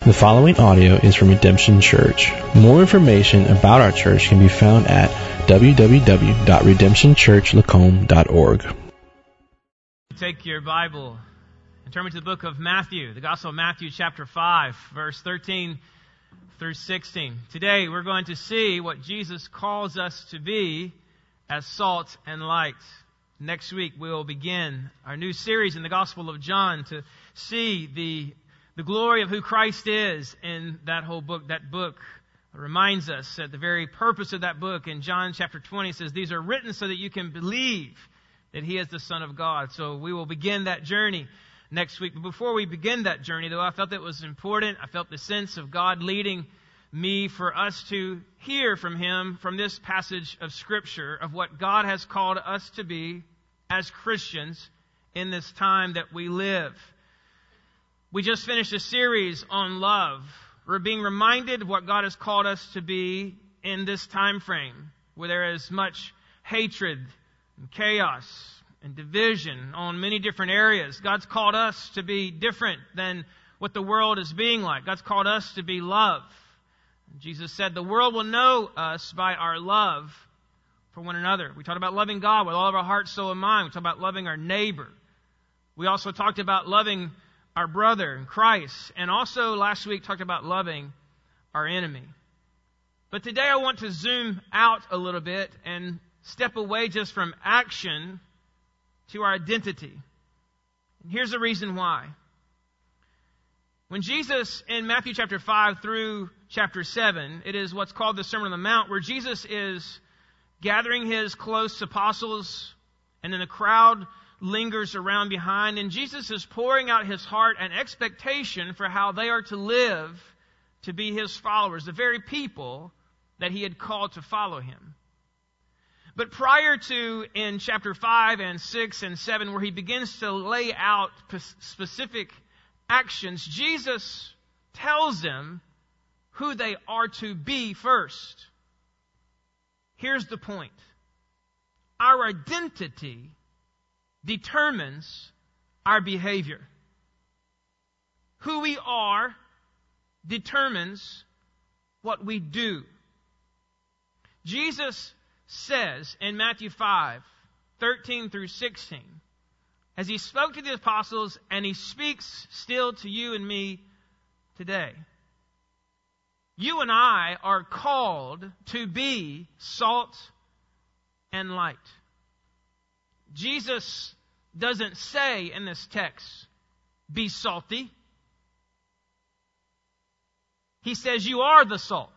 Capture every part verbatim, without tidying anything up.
The following audio is from Redemption Church. More information about our church can be found at w w w dot redemption church lacombe dot org. Take your Bible and turn me to the book of Matthew, the Gospel of Matthew chapter five, verse thirteen through sixteen. Today we're going to see what Jesus calls us to be as salt and light. Next week we will begin our new series in the Gospel of John to see the The glory of who Christ is in that whole book. That book reminds us that the very purpose of that book in John chapter twenty says, these are written so that you can believe that He is the Son of God. So we will begin that journey next week. But before we begin that journey, though, I felt it was important. I felt the sense of God leading me for us to hear from Him from this passage of Scripture of what God has called us to be as Christians in this time that we live. We just finished a series on love. We're being reminded of what God has called us to be in this time frame, where there is much hatred and chaos and division on many different areas. God's called us to be different than what the world is being like. God's called us to be love. Jesus said the world will know us by our love for one another. We talked about loving God with all of our heart, soul, and mind. We talked about loving our neighbor. We also talked about loving our brother in Christ, and also last week talked about loving our enemy. But today I want to zoom out a little bit and step away just from action to our identity. And here's the reason why. When Jesus, in Matthew chapter five through chapter seven, it is what's called the Sermon on the Mount, where Jesus is gathering His close apostles, and then the crowd lingers around behind, and Jesus is pouring out His heart and expectation for how they are to live to be His followers, the very people that He had called to follow Him. But prior to, in chapter five and six and seven, where He begins to lay out specific actions, Jesus tells them who they are to be first. Here's the point. Our identity determines our behavior. Who we are determines what we do. Jesus says in Matthew five, thirteen through sixteen, as He spoke to the apostles, and He speaks still to you and me today. You and I are called to be salt and light. Jesus doesn't say in this text, be salty. He says you are the salt.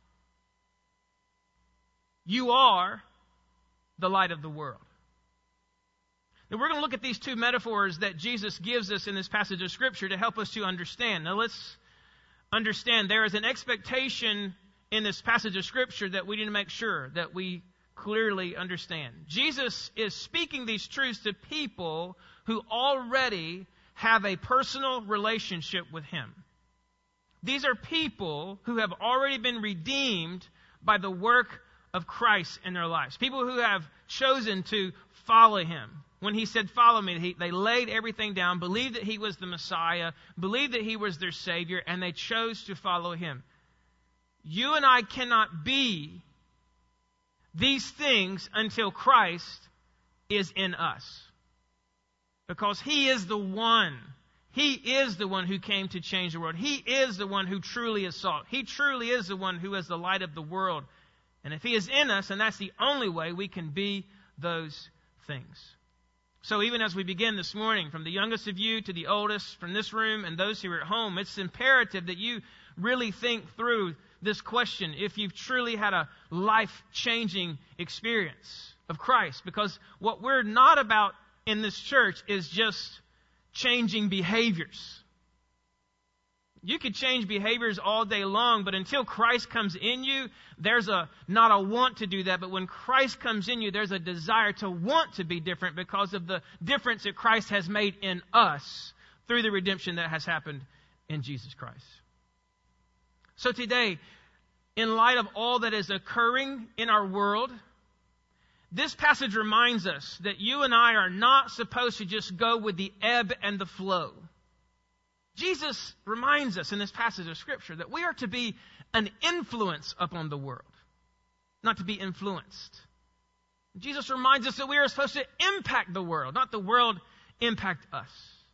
You are the light of the world. Now we're going to look at these two metaphors that Jesus gives us in this passage of Scripture to help us to understand. Now let's understand there is an expectation in this passage of Scripture that we need to make sure that we clearly understand. Jesus is speaking these truths to people who already have a personal relationship with Him. These are people who have already been redeemed by the work of Christ in their lives. People who have chosen to follow Him. When He said, follow me, he, they laid everything down, believed that He was the Messiah, believed that He was their Savior, and they chose to follow Him. You and I cannot be these things until Christ is in us. Because He is the one. He is the one who came to change the world. He is the one who truly is salt. He truly is the one who is the light of the world. And if He is in us, and that's the only way we can be those things. So even as we begin this morning, from the youngest of you to the oldest, from this room and those who are at home, it's imperative that you really think through this question if you've truly had a life-changing experience of Christ. Because what we're not about in this church is just changing behaviors. You could change behaviors all day long, but until Christ comes in you, there's a not a want to do that, but when Christ comes in you, there's a desire to want to be different because of the difference that Christ has made in us through the redemption that has happened in Jesus Christ. So today, in light of all that is occurring in our world, this passage reminds us that you and I are not supposed to just go with the ebb and the flow. Jesus reminds us in this passage of Scripture that we are to be an influence upon the world, not to be influenced. Jesus reminds us that we are supposed to impact the world, not the world impact us.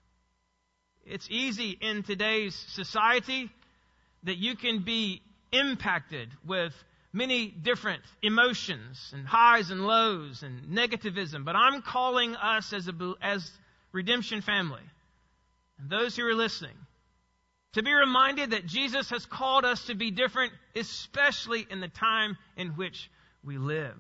It's easy in today's society that you can be impacted with many different emotions and highs and lows and negativism. But I'm calling us as a as Redemption family and those who are listening to be reminded that Jesus has called us to be different, especially in the time in which we live.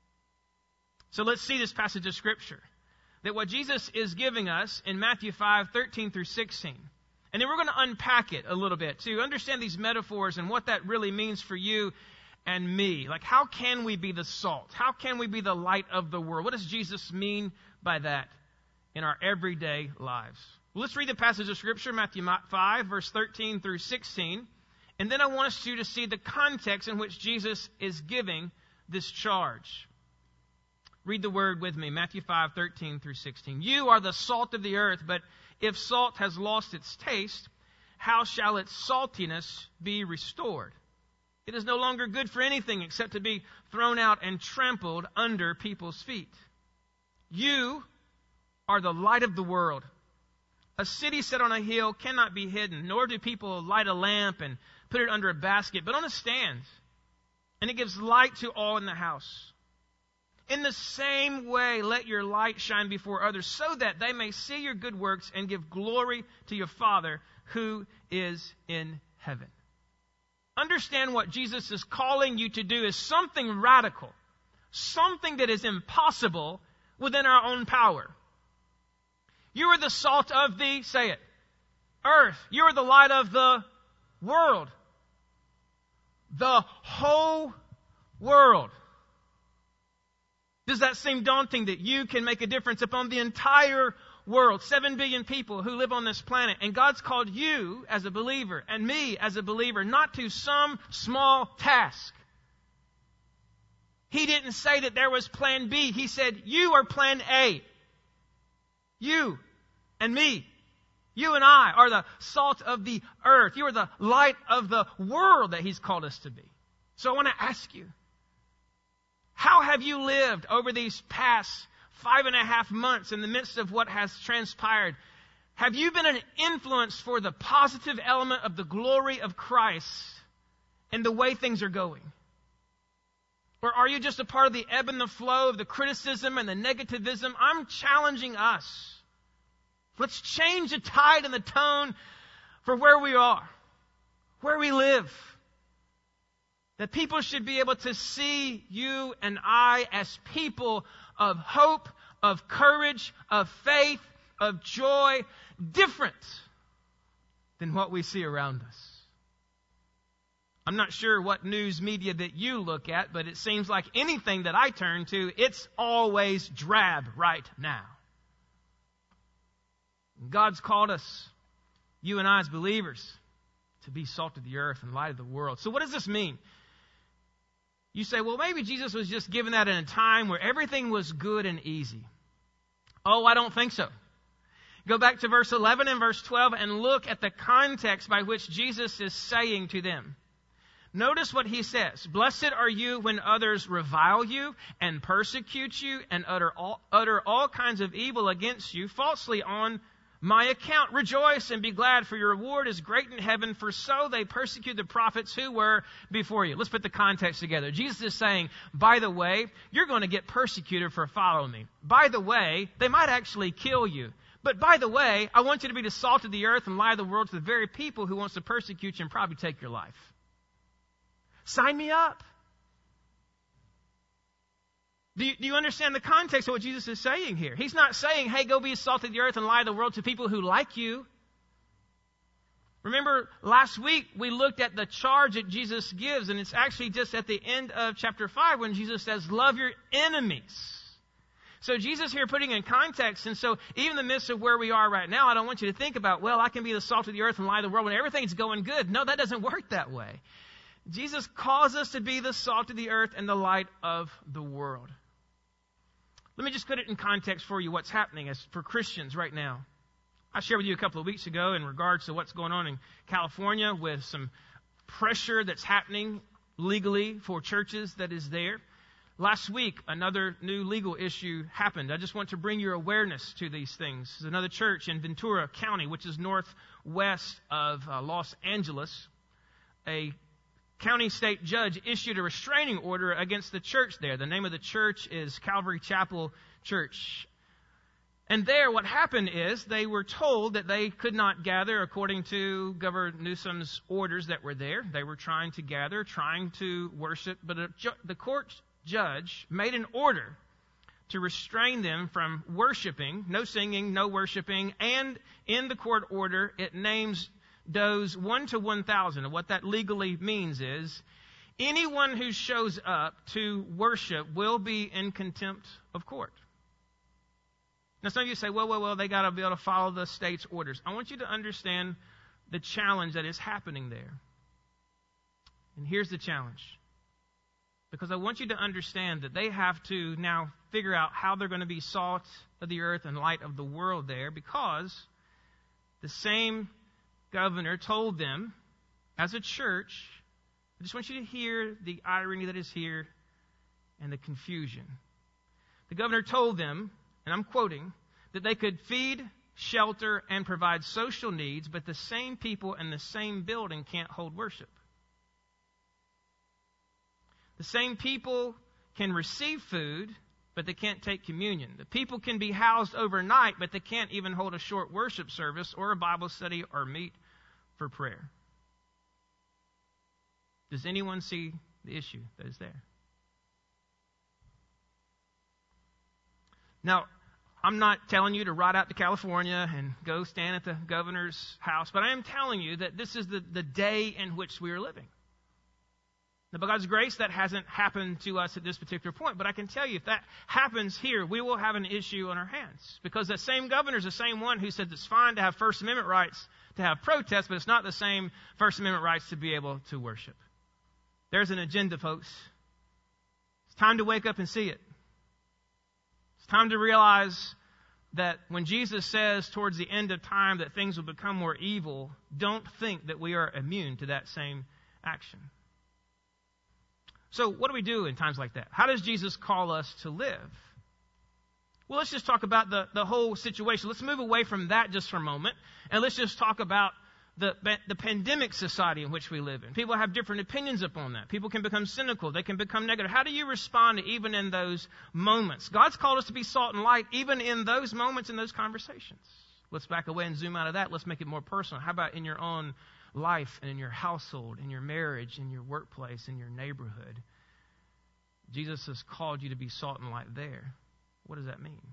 So let's see this passage of Scripture, that what Jesus is giving us in Matthew five, thirteen through sixteen. And then we're going to unpack it a little bit to understand these metaphors and what that really means for you and me. Like, how can we be the salt? How can we be the light of the world? What does Jesus mean by that in our everyday lives? Well, let's read the passage of Scripture, Matthew five, verse thirteen through sixteen. And then I want us to see the context in which Jesus is giving this charge. Read the word with me, Matthew five, thirteen through sixteen. You are the salt of the earth, but if salt has lost its taste, how shall its saltiness be restored? It is no longer good for anything except to be thrown out and trampled under people's feet. You are the light of the world. A city set on a hill cannot be hidden, nor do people light a lamp and put it under a basket, but on a stand, and it gives light to all in the house. In the same way, let your light shine before others, so that they may see your good works and give glory to your Father who is in heaven. Understand what Jesus is calling you to do is something radical, something that is impossible within our own power. You are the salt of the, say it, earth. You are the light of the world. The whole world. Does that seem daunting that you can make a difference upon the entire world? Seven billion people who live on this planet. And God's called you as a believer and me as a believer not to some small task. He didn't say that there was plan B. He said you are plan A. You and me. You and I are the salt of the earth. You are the light of the world that He's called us to be. So I want to ask you, how have you lived over these past five and a half months in the midst of what has transpired? Have you been an influence for the positive element of the glory of Christ in the way things are going? Or are you just a part of the ebb and the flow of the criticism and the negativism? I'm challenging us. Let's change the tide and the tone for where we are, where we live. That people should be able to see you and I as people of hope, of courage, of faith, of joy, different than what we see around us. I'm not sure what news media that you look at, but it seems like anything that I turn to, it's always drab right now. God's called us, you and I as believers, to be salt of the earth and light of the world. So what does this mean? You say, well, maybe Jesus was just given that in a time where everything was good and easy. Oh, I don't think so. Go back to verse eleven and verse twelve and look at the context by which Jesus is saying to them. Notice what He says. Blessed are you when others revile you and persecute you and utter all, utter all kinds of evil against you falsely on my account. Rejoice and be glad, for your reward is great in heaven, for so they persecute the prophets who were before you. Let's put the context together. Jesus is saying, by the way, you're going to get persecuted for following me. By the way, they might actually kill you. But by the way, I want you to be the salt of the earth and light of the world to the very people who wants to persecute you and probably take your life. Sign me up. Do you, do you understand the context of what Jesus is saying here? He's not saying, hey, go be salt of the earth and light of the world to people who like you. Remember, last week we looked at the charge that Jesus gives, and it's actually just at the end of chapter five when Jesus says, love your enemies. So Jesus here putting in context, and so even in the midst of where we are right now, I don't want you to think about, well, I can be the salt of the earth and light of the world when everything's going good. No, that doesn't work that way. Jesus calls us to be the salt of the earth and the light of the world. Let me just put it in context for you what's happening as for Christians right now. I shared with you a couple of weeks ago in regards to what's going on in California with some pressure that's happening legally for churches that is there. Last week, another new legal issue happened. I just want to bring your awareness to these things. There's another church in Ventura County, which is northwest of uh, Los Angeles. A county state judge issued a restraining order against the church there. The name of the church is Calvary Chapel Church. And there, what happened is they were told that they could not gather according to Governor Newsom's orders that were there. They were trying to gather, trying to worship, but a ju- the court judge made an order to restrain them from worshiping, no singing, no worshiping, and in the court order, it names those one to one thousand. And what that legally means is anyone who shows up to worship will be in contempt of court. Now, some of you say, well, well, well, they got to be able to follow the state's orders. I want you to understand the challenge that is happening there. And here's the challenge. Because I want you to understand that they have to now figure out how they're going to be salt of the earth and light of the world there, because the same governor told them, as a church, I just want you to hear the irony that is here and the confusion. The governor told them, and I'm quoting, that they could feed, shelter, and provide social needs, but the same people in the same building can't hold worship. The same people can receive food, but they can't take communion. The people can be housed overnight, but they can't even hold a short worship service or a Bible study or meet for prayer. Does anyone see the issue that is there? Now, I'm not telling you to ride out to California and go stand at the governor's house, but I am telling you that this is the, the day in which we are living. Now, by God's grace, that hasn't happened to us at this particular point. But I can tell you, if that happens here, we will have an issue on our hands. Because that same governor is the same one who said it's fine to have First Amendment rights to have protests, but it's not the same First Amendment rights to be able to worship. There's an agenda, folks. It's time to wake up and see it. It's time to realize that when Jesus says towards the end of time that things will become more evil, don't think that we are immune to that same action. So what do we do in times like that? How does Jesus call us to live? Well, let's just talk about the, the whole situation. Let's move away from that just for a moment, and let's just talk about the, the pandemic society in which we live in. People have different opinions upon that. People can become cynical. They can become negative. How do you respond even in those moments? God's called us to be salt and light even in those moments, in those conversations. Let's back away and zoom out of that. Let's make it more personal. How about in your own life and in your household, in your marriage, in your workplace, in your neighborhood? Jesus has called you to be salt and light there. What does that mean?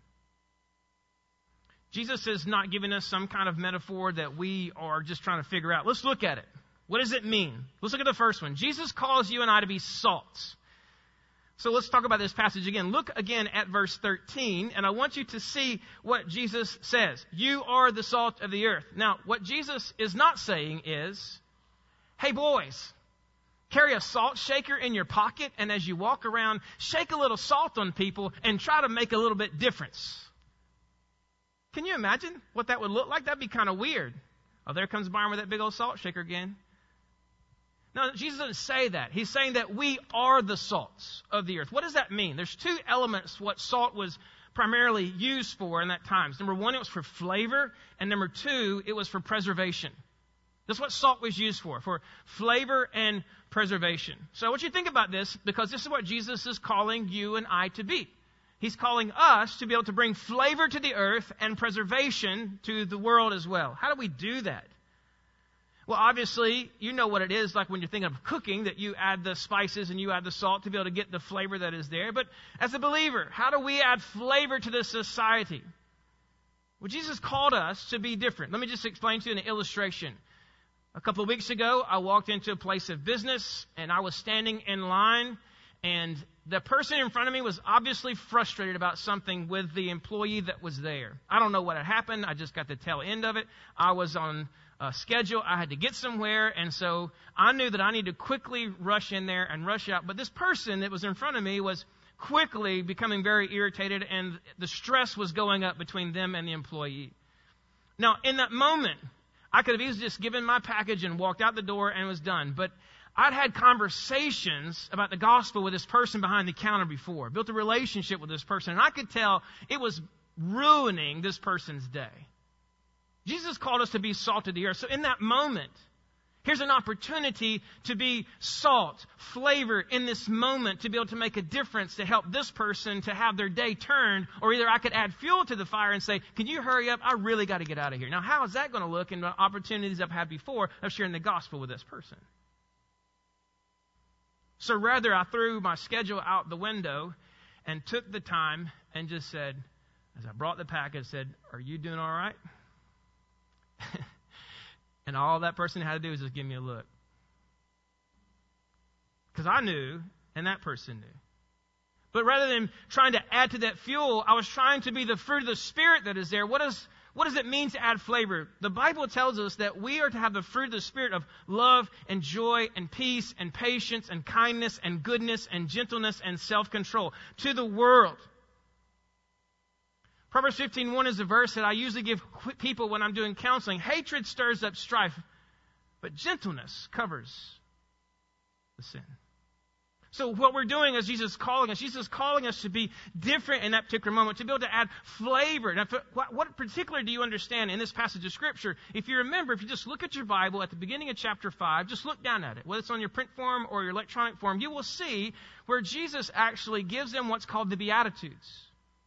Jesus is not giving us some kind of metaphor that we are just trying to figure out. Let's look at it. What does it mean? Let's look at the first one. Jesus calls you and I to be salt. So let's talk about this passage again. Look again at verse thirteen, and I want you to see what Jesus says. You are the salt of the earth. Now, what Jesus is not saying is, hey boys, carry a salt shaker in your pocket, and as you walk around, shake a little salt on people and try to make a little bit difference. Can you imagine what that would look like? That'd be kind of weird. Oh, there comes Byron with that big old salt shaker again. No, Jesus doesn't say that. He's saying that we are the salts of the earth. What does that mean? There's two elements what salt was primarily used for in that time. Number one, it was for flavor, and number two, it was for preservation. That's what salt was used for, for flavor and preservation. So I want you to think about this, because this is what Jesus is calling you and I to be. He's calling us to be able to bring flavor to the earth and preservation to the world as well. How do we do that? Well, obviously, you know what it is like when you're thinking of cooking, that you add the spices and you add the salt to be able to get the flavor that is there. But as a believer, how do we add flavor to this society? Well, Jesus called us to be different. Let me just explain to you an illustration. A couple of weeks ago, I walked into a place of business, and I was standing in line, and the person in front of me was obviously frustrated about something with the employee that was there. I don't know what had happened. I just got the tail end of it. I was on a schedule. I had to get somewhere, and so I knew that I needed to quickly rush in there and rush out. But this person that was in front of me was quickly becoming very irritated, and the stress was going up between them and the employee. Now, in that moment, I could have easily just given my package and walked out the door and was done. But I'd had conversations about the gospel with this person behind the counter before, built a relationship with this person, and I could tell it was ruining this person's day. Jesus called us to be salt of the earth. So in that moment, here's an opportunity to be salt, flavor in this moment, to be able to make a difference, to help this person to have their day turned. Or either I could add fuel to the fire and say, can you hurry up? I really got to get out of here. Now, how is that going to look in the opportunities I've had before of sharing the gospel with this person? So rather, I threw my schedule out the window and took the time and just said, as I brought the package, said, are you doing all right? And all that person had to do was just give me a look. Because I knew, and that person knew. But rather than trying to add to that fuel, I was trying to be the fruit of the Spirit that is there. What does, what does it mean to add flavor? The Bible tells us that we are to have the fruit of the Spirit of love and joy and peace and patience and kindness and goodness and gentleness and self-control to the world. Proverbs fifteen one is a verse that I usually give people when I'm doing counseling. Hatred stirs up strife, but gentleness covers the sin. So what we're doing is Jesus is calling us. Jesus is calling us to be different in that particular moment, to be able to add flavor. Now, what, what particular do you understand in this passage of Scripture? If you remember, if you just look at your Bible at the beginning of chapter five, just look down at it, whether it's on your print form or your electronic form, you will see where Jesus actually gives them what's called the Beatitudes.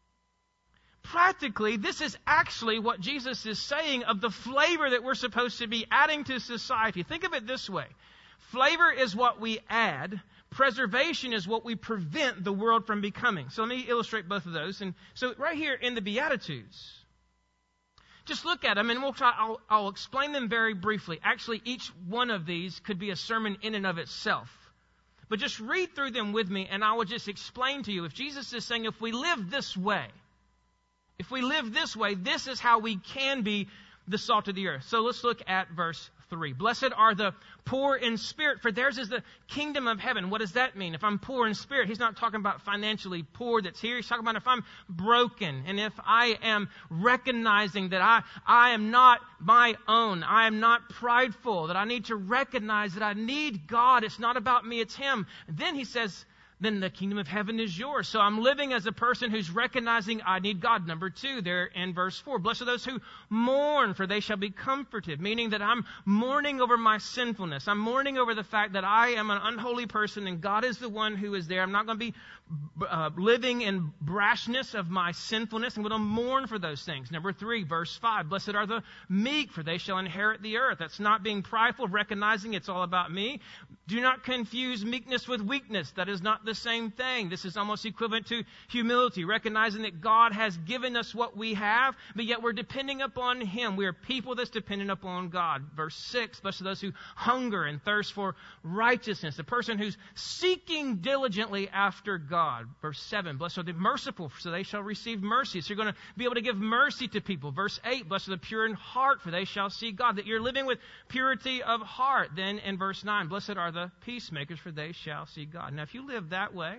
Practically, this is actually what Jesus is saying of the flavor that we're supposed to be adding to society. Think of it this way. Flavor is what we add. Preservation is what we prevent the world from becoming. So let me illustrate both of those. And so right here in the Beatitudes, just look at them and we'll try, I'll, I'll explain them very briefly. Actually, each one of these could be a sermon in and of itself. But just read through them with me and I will just explain to you. If Jesus is saying if we live this way, If we live this way, this is how we can be the salt of the earth. So let's look at verse three. Blessed are the poor in spirit, for theirs is the kingdom of heaven. What does that mean? If I'm poor in spirit, he's not talking about financially poor that's here. He's talking about if I'm broken and if I am recognizing that I, I am not my own, I am not prideful, that I need to recognize that I need God. It's not about me, it's Him. Then he says, then the kingdom of heaven is yours. So I'm living as a person who's recognizing I need God. Number two, there in verse four, blessed are those who mourn, for they shall be comforted. Meaning that I'm mourning over my sinfulness. I'm mourning over the fact that I am an unholy person and God is the one who is there. I'm not going to be uh, living in brashness of my sinfulness. I'm going to mourn for those things. Number three, verse five, blessed are the meek, for they shall inherit the earth. That's not being prideful, recognizing it's all about me. Do not confuse meekness with weakness. That is not the same thing. This is almost equivalent to humility, recognizing that God has given us what we have, but yet we're depending upon Him. We are people that's dependent upon God. Verse six, blessed are those who hunger and thirst for righteousness, the person who's seeking diligently after God. Verse seven, blessed are the merciful, so they shall receive mercy. So you're going to be able to give mercy to people. Verse eight, blessed are the pure in heart, for they shall see God. That you're living with purity of heart. Then in verse nine, blessed are the peacemakers, for they shall see God. Now if you live that way,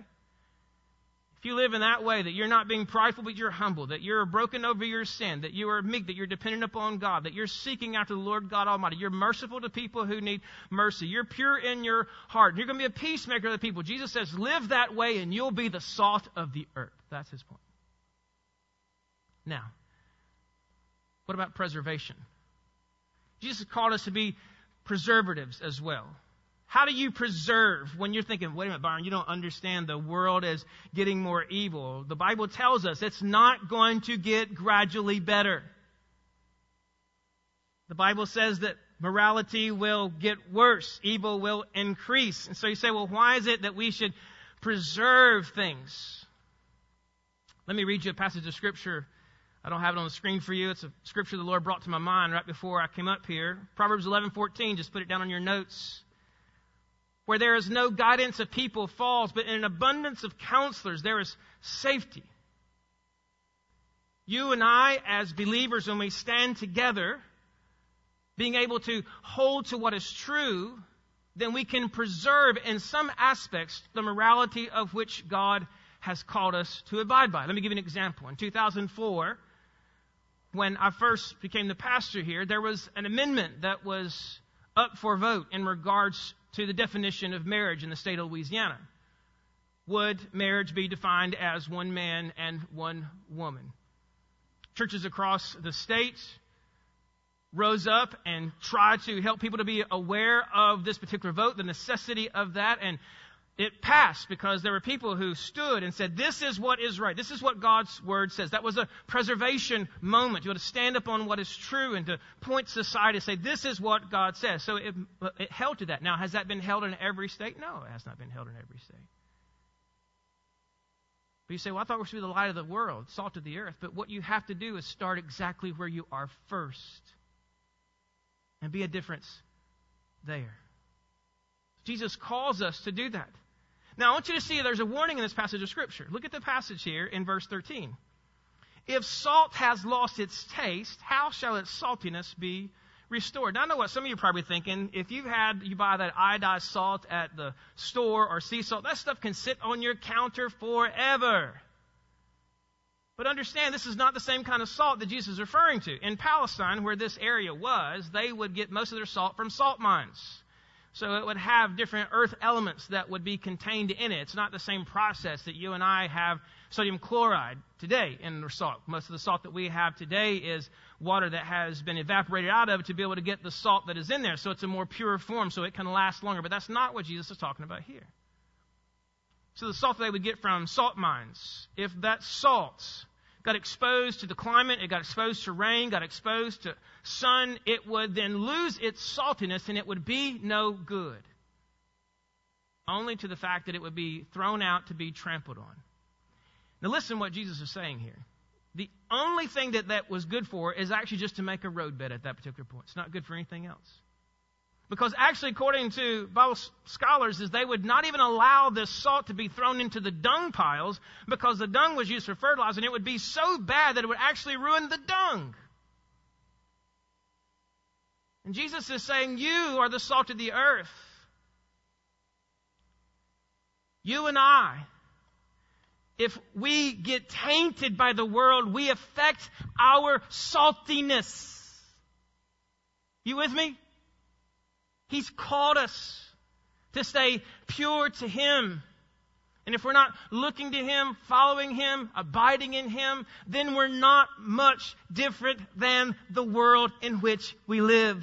if you live in that way, that you're not being prideful, but you're humble, that you're broken over your sin, that you are meek, that you're dependent upon God, that you're seeking after the Lord God Almighty, you're merciful to people who need mercy, you're pure in your heart, you're going to be a peacemaker to the people. Jesus says, live that way and you'll be the salt of the earth. That's His point. Now, what about preservation? Jesus called us to be preservatives as well. How do you preserve when you're thinking, wait a minute, Byron, you don't understand, the world is getting more evil. The Bible tells us it's not going to get gradually better. The Bible says that morality will get worse. Evil will increase. And so you say, well, why is it that we should preserve things? Let me read you a passage of Scripture. I don't have it on the screen for you. It's a Scripture the Lord brought to my mind right before I came up here. Proverbs eleven fourteen, just put it down on your notes. Where there is no guidance, a people falls, but in an abundance of counselors, there is safety. You and I, as believers, when we stand together, being able to hold to what is true, then we can preserve in some aspects the morality of which God has called us to abide by. Let me give you an example. In two thousand four, when I first became the pastor here, there was an amendment that was up for vote in regards to the definition of marriage in the state of Louisiana. Would marriage be defined as one man and one woman? Churches across the state rose up and tried to help people to be aware of this particular vote, the necessity of that, and it passed because there were people who stood and said, this is what is right. This is what God's Word says. That was a preservation moment. You had to stand up on what is true and to point society and say, this is what God says. So it, it held to that. Now, has that been held in every state? No, it has not been held in every state. But you say, well, I thought we were supposed to be the light of the world, salt of the earth. But what you have to do is start exactly where you are first and be a difference there. Jesus calls us to do that. Now, I want you to see there's a warning in this passage of Scripture. Look at the passage here in verse thirteen. If salt has lost its taste, how shall its saltiness be restored? Now, I know what some of you are probably thinking. If you've had, you buy that iodized salt at the store or sea salt, that stuff can sit on your counter forever. But understand, this is not the same kind of salt that Jesus is referring to. In Palestine, where this area was, they would get most of their salt from salt mines. So it would have different earth elements that would be contained in it. It's not the same process that you and I have sodium chloride today in the salt. Most of the salt that we have today is water that has been evaporated out of to be able to get the salt that is in there. So it's a more pure form, so it can last longer. But that's not what Jesus is talking about here. So the salt that they would get from salt mines, if that salt got exposed to the climate, it got exposed to rain, got exposed to sun, it would then lose its saltiness and it would be no good. Only to the fact that it would be thrown out to be trampled on. Now listen to what Jesus is saying here. The only thing that that was good for is actually just to make a roadbed at that particular point. It's not good for anything else. Because actually, according to Bible scholars, is they would not even allow this salt to be thrown into the dung piles because the dung was used for fertilizer, and it would be so bad that it would actually ruin the dung. And Jesus is saying, you are the salt of the earth. You and I, if we get tainted by the world, we affect our saltiness. You with me? He's called us to stay pure to Him. And if we're not looking to Him, following Him, abiding in Him, then we're not much different than the world in which we live.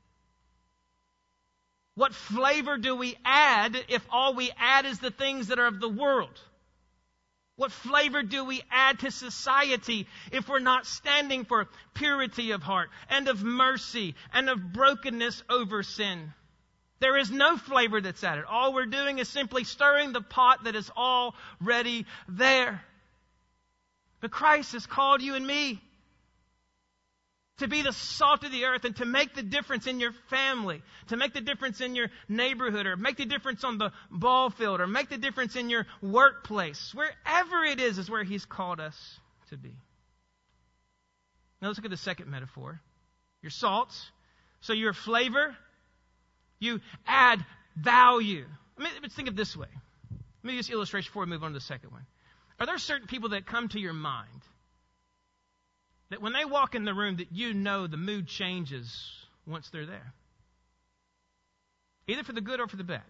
What flavor do we add if all we add is the things that are of the world? What flavor do we add to society if we're not standing for purity of heart and of mercy and of brokenness over sin? There is no flavor that's added. All we're doing is simply stirring the pot that is already there. But Christ has called you and me to be the salt of the earth and to make the difference in your family, to make the difference in your neighborhood, or make the difference on the ball field, or make the difference in your workplace. Wherever it is, is where He's called us to be. Now let's look at the second metaphor. Your salt. So your flavor, you add value. I mean, let's think of it this way. Let me use illustration before we move on to the second one. Are there certain people that come to your mind that when they walk in the room that you know the mood changes once they're there? Either for the good or for the bad.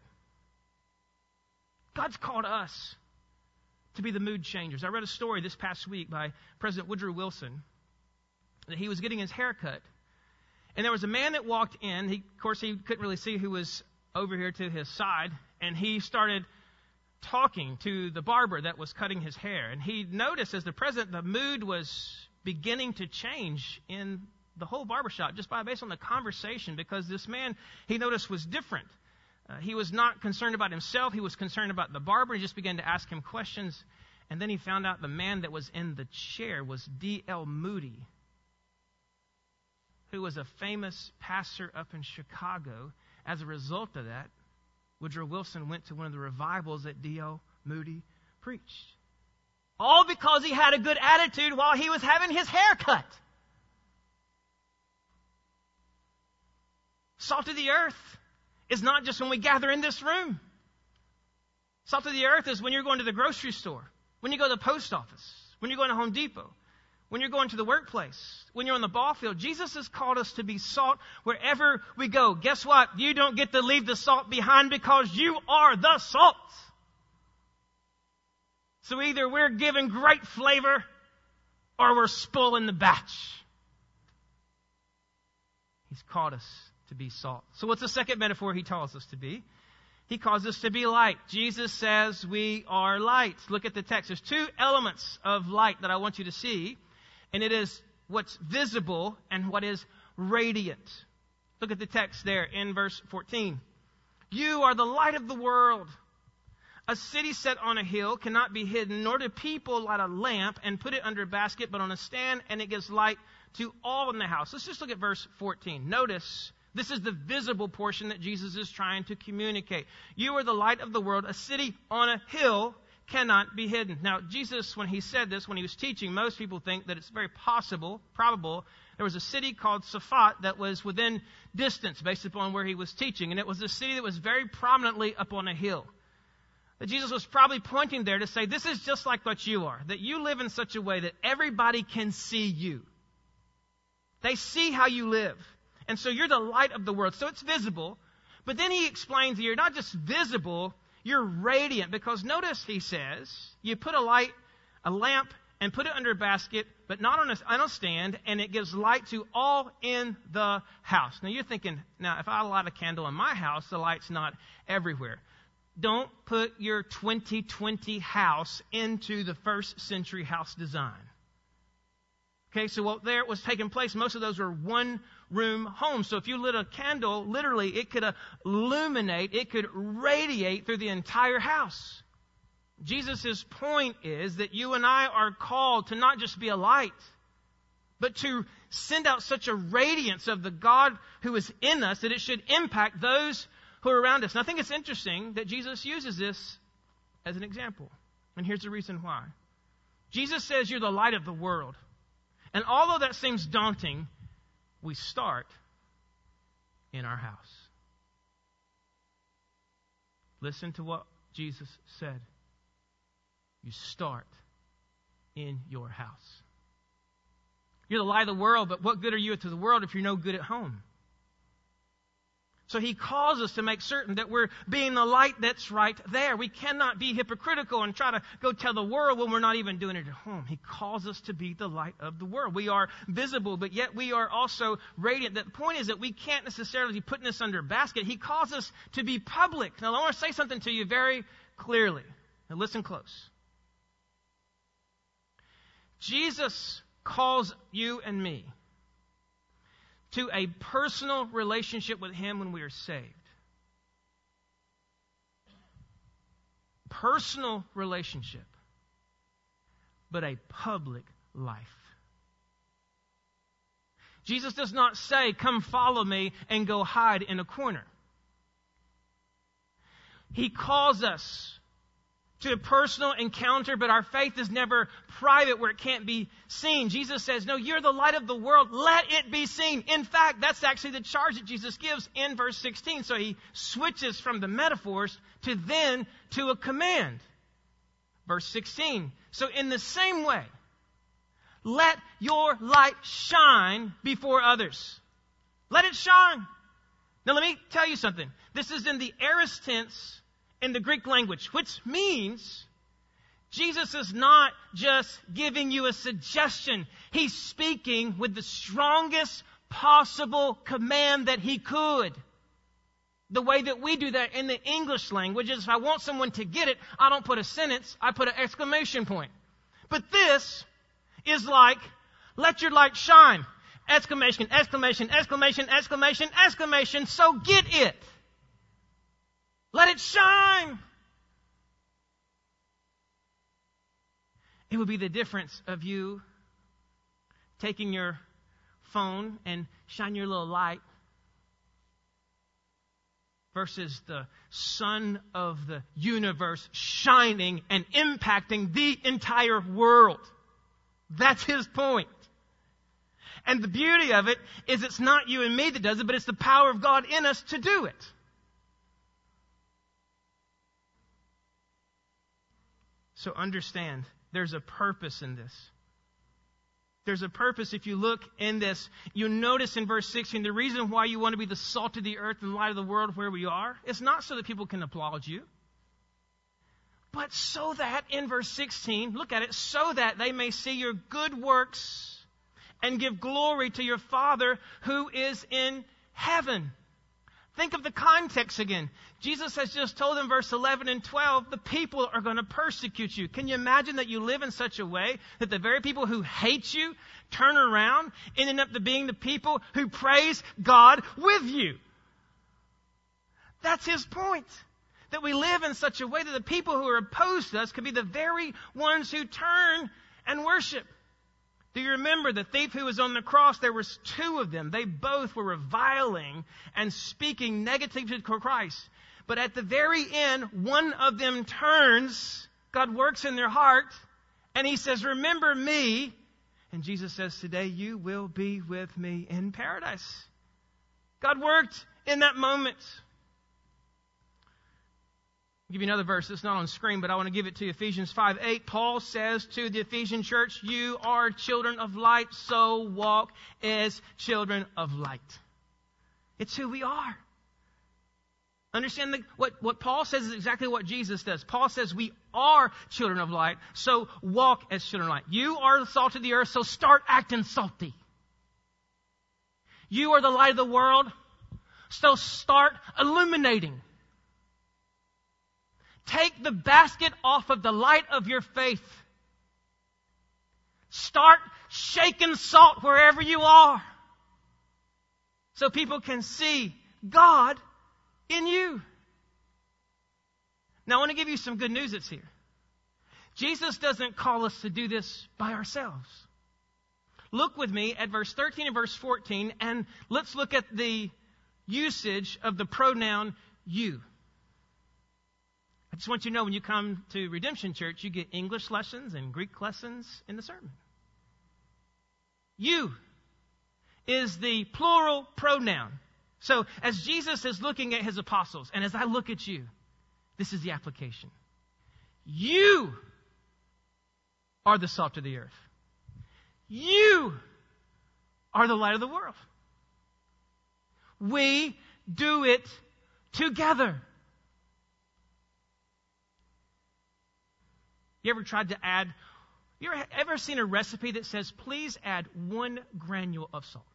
God's called us to be the mood changers. I read a story this past week by President Woodrow Wilson that he was getting his hair cut. And there was a man that walked in. He, of course, he couldn't really see who was over here to his side. And he started talking to the barber that was cutting his hair. And he noticed as the president, the mood was beginning to change in the whole barbershop just by based on the conversation, because this man, he noticed, was different. Uh, he was not concerned about himself. He was concerned about the barber. He just began to ask him questions. And then he found out the man that was in the chair was D L Moody, who was a famous pastor up in Chicago. As a result of that, Woodrow Wilson went to one of the revivals that D L Moody preached. All because he had a good attitude while he was having his hair cut. Salt of the earth is not just when we gather in this room. Salt of the earth is when you're going to the grocery store, when you go to the post office, when you're going to Home Depot, when you're going to the workplace, when you're on the ball field. Jesus has called us to be salt wherever we go. Guess what? You don't get to leave the salt behind because you are the salt. So either we're giving great flavor or we're spoiling the batch. He's called us to be salt. So what's the second metaphor he calls us to be? He calls us to be light. Jesus says we are light. Look at the text. There's two elements of light that I want you to see. And it is what's visible and what is radiant. Look at the text there in verse fourteen. You are the light of the world. A city set on a hill cannot be hidden, nor do people light a lamp and put it under a basket, but on a stand, and it gives light to all in the house. Let's just look at verse fourteen. Notice, this is the visible portion that Jesus is trying to communicate. You are the light of the world. A city on a hill cannot be hidden. Now, Jesus, when he said this, when he was teaching, most people think that it's very possible, probable, there was a city called Safat that was within distance based upon where he was teaching. And it was a city that was very prominently up on a hill. That Jesus was probably pointing there to say, this is just like what you are. That you live in such a way that everybody can see you. They see how you live. And so you're the light of the world. So it's visible. But then he explains that you're not just visible, you're radiant. Because notice he says, you put a light, a lamp, and put it under a basket, but not on a, on a stand, and it gives light to all in the house. Now you're thinking, now if I light a candle in my house, the light's not everywhere. Don't put your twenty twenty house into the first century house design. Okay, so what there was taking place, most of those were one-room homes. So if you lit a candle, literally, it could illuminate, it could radiate through the entire house. Jesus' point is that you and I are called to not just be a light, but to send out such a radiance of the God who is in us that it should impact those who are around us. And I think it's interesting that Jesus uses this as an example. And here's the reason why. Jesus says you're the light of the world. And although that seems daunting, we start in our house. Listen to what Jesus said. You start in your house. You're the light of the world, but what good are you to the world if you're no good at home? So he calls us to make certain that we're being the light that's right there. We cannot be hypocritical and try to go tell the world when we're not even doing it at home. He calls us to be the light of the world. We are visible, but yet we are also radiant. The point is that we can't necessarily be putting this under a basket. He calls us to be public. Now I want to say something to you very clearly. Now listen close. Jesus calls you and me to a personal relationship with Him when we are saved. Personal relationship, but a public life. Jesus does not say, come follow me and go hide in a corner. He calls us to a personal encounter, but our faith is never private where it can't be seen. Jesus says, no, you're the light of the world. Let it be seen. In fact, that's actually the charge that Jesus gives in verse sixteen. So he switches from the metaphors to then to a command. Verse sixteen. So in the same way, let your light shine before others. Let it shine. Now let me tell you something. This is in the aorist tense in the Greek language, which means Jesus is not just giving you a suggestion. He's speaking with the strongest possible command that he could. The way that we do that in the English language is if I want someone to get it, I don't put a sentence, I put an exclamation point. But this is like, let your light shine. Exclamation, exclamation, exclamation, exclamation, exclamation, so get it. Let it shine. It would be the difference of you taking your phone and shine your little light versus the sun of the universe shining and impacting the entire world. That's his point. And the beauty of it is it's not you and me that does it, but it's the power of God in us to do it. So understand, there's a purpose in this. There's a purpose if you look in this. You notice in verse sixteen, the reason why you want to be the salt of the earth and light of the world where we are, it's not so that people can applaud you, but so that, in verse sixteen, look at it, so that they may see your good works and give glory to your Father who is in heaven. Think of the context again. Jesus has just told in verse eleven and twelve, the people are going to persecute you. Can you imagine that you live in such a way that the very people who hate you turn around, ending up to being the people who praise God with you? That's his point. That we live in such a way that the people who are opposed to us could be the very ones who turn and worship. Do you remember the thief who was on the cross? There was two of them. They both were reviling and speaking negatively to Christ. But at the very end, one of them turns. God works in their heart. And he says, remember me. And Jesus says, today you will be with me in paradise. God worked in that moment. I'll give you another verse. It's not on screen, but I want to give it to you. Ephesians five eight. Paul says to the Ephesian church, you are children of light, so walk as children of light. It's who we are. Understand the, what, what Paul says is exactly what Jesus does. Paul says we are children of light, so walk as children of light. You are the salt of the earth, so start acting salty. You are the light of the world, so start illuminating. Take the basket off of the light of your faith. Start shaking salt wherever you are, so people can see God in you. Now I want to give you some good news that's here. Jesus doesn't call us to do this by ourselves. Look with me at verse thirteen and verse fourteen, and let's look at the usage of the pronoun you. I just want you to know when you come to Redemption Church, you get English lessons and Greek lessons in the sermon. You is the plural pronoun. So as Jesus is looking at his apostles, and as I look at you, this is the application. You are the salt of the earth. You are the light of the world. We do it together. You ever tried to add, you ever, ever seen a recipe that says, please add one granule of salt?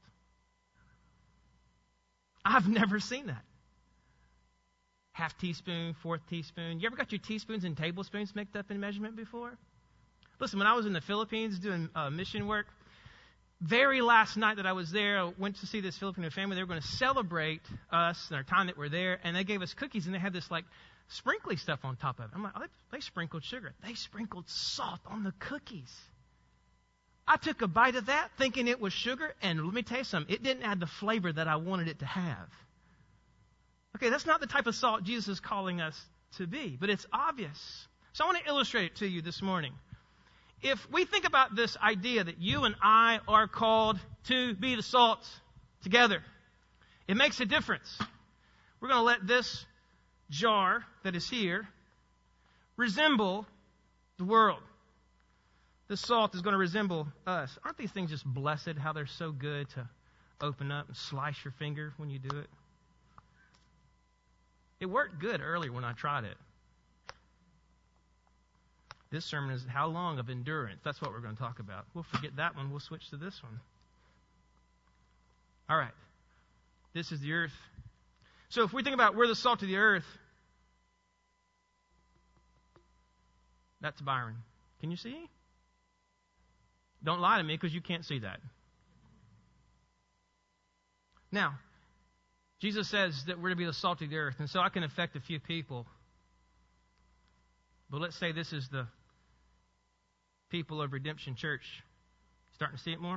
I've never seen that. Half teaspoon, fourth teaspoon. You ever got your teaspoons and tablespoons mixed up in measurement before? Listen, when I was in the Philippines doing uh, mission work, very last night that I was there, I went to see this Filipino family. They were going to celebrate us and our time that we're there, and they gave us cookies, and they had this like sprinkly stuff on top of it. I'm like, oh, they sprinkled sugar. They sprinkled salt on the cookies. I took a bite of that thinking it was sugar, and let me tell you something, it didn't add the flavor that I wanted it to have. Okay, that's not the type of salt Jesus is calling us to be, but it's obvious. So I want to illustrate it to you this morning. If we think about this idea that you and I are called to be the salt together, it makes a difference. We're going to let this jar that is here resemble the world. The salt is going to resemble us. Aren't these things just blessed, how they're so good to open up and slice your finger when you do it? It worked good earlier when I tried it. This sermon is how long of endurance. That's what we're going to talk about. We'll forget that one. We'll switch to this one. All right. This is the earth. So if we think about we're the salt of the earth, that's Byron. Can you see? Don't lie to me because you can't see that. Now, Jesus says that we're to be the salt of the earth, and so I can affect a few people. But let's say this is the people of Redemption Church. Starting to see it more?